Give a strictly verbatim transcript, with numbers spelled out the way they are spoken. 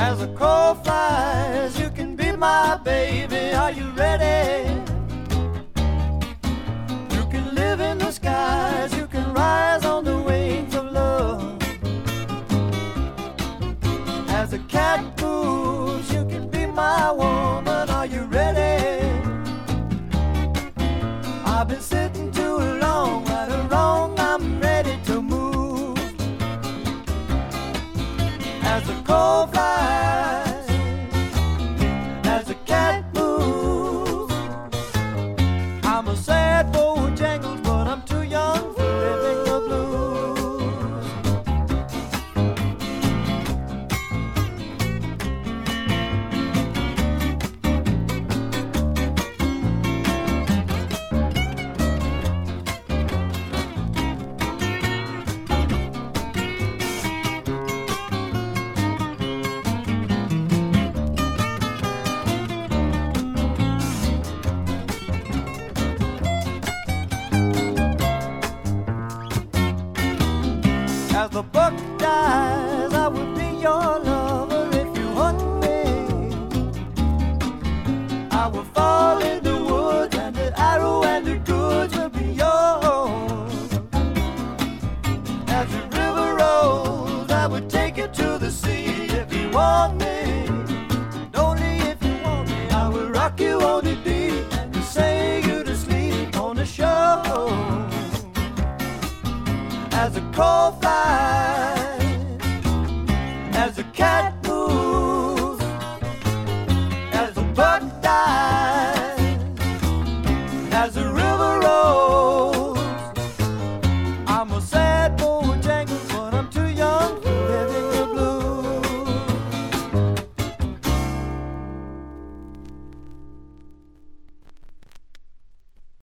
As the crow flies, you can be my baby. Are you ready? You can live in the skies, you can rise on the wings of love. As the cat moves, you can be my woman. Are you ready? I've been sitting too long, right or wrong, I'm ready to move. As the crow flies, as the cat moves, I'm a sad Bojangles, but I'm too young for living the blues. As the buck dies, I will be your lover if you hunt me. I will fall in the woods, and the arrow and the goods will be yours. As the river rolls, I will take you to the sea if you want me. And only if you want me, I will rock you on the beat and sing you to sleep on the shore. As the crow flies,